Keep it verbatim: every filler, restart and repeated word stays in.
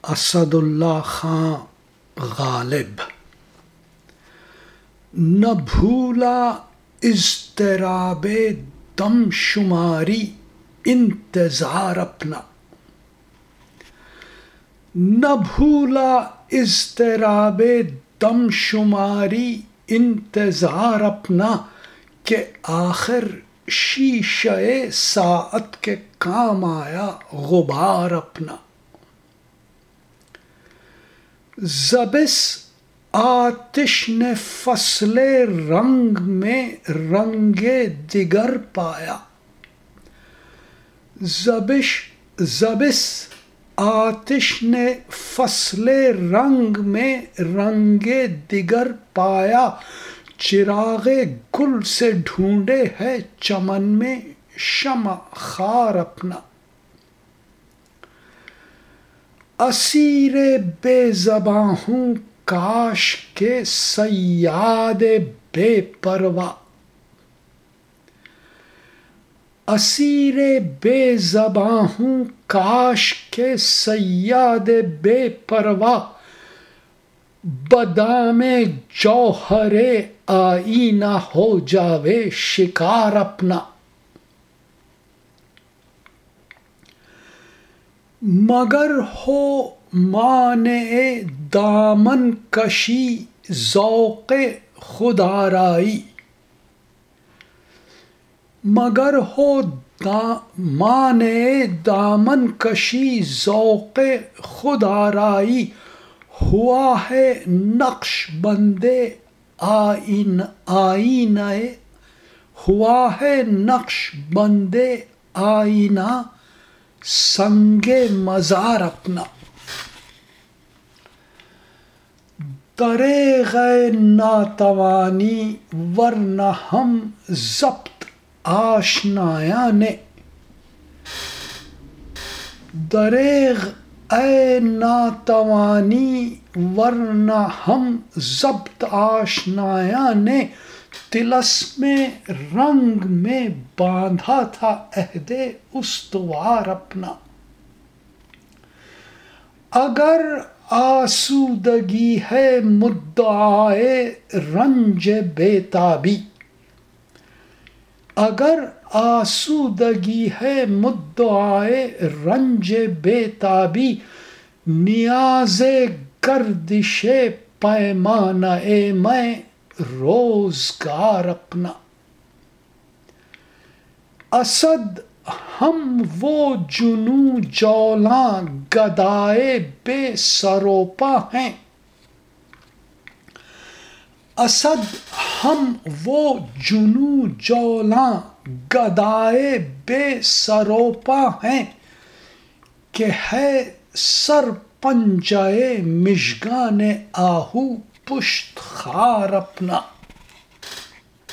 اسد اللہ خان غالب۔ نہ بھولا اضطراب دم شماری انتظار اپنا، نہ بھولا اضطراب دم شماری انتظار اپنا، کہ آخر شیشہ ساعت کے کام آیا غبار اپنا۔ زبس آتش نے فصل رنگ میں رنگ دیگر پایا، زبش زبس آتش نے فصل رنگ میں رنگ دیگر پایا، چراغ گل سے ڈھونڈے ہے چمن میں شمع خار اپنا۔ اسیر بے زباں ہوں کاش کے صیاد بے پروا، اسیر بے زباں ہوں کاش کے صیاد بے پروا، بدام جوہر آئینہ ہو جاوے شکار اپنا۔ مگر ہو مانع دامن کشی ذوق خودآرائی، مگر ہو مانع دامن کشی ذوق خودآرائی، ہوا ہے نقش بند آئینہ ہوا ہے نقش بند آئینہ سنگ مزار اپنا۔ دریغ ناتوانی ورنہ ہم ضبط آشنایاں نے، دریغ اے ناتوانی ورنہ ہم ضبط آشنایاں نے، طلسم رنگ میں باندھا تھا عہد استوار اپنا۔ اگر آسودگی ہے مدعائے رنج بے تابی، اگر آسودگی ہے مدعائے رنج بے تابی، نیاز گردش پیمانہ میں روزگار اپنا۔ اسد ہم وہ جنوں جولاں گدائے بے سروپا ہیں، اسد ہم وہ جنوں جولاں گدائے بے سروپا ہیں، کہ ہے سر پنجہ مژگان آہو پشت خار اپنا۔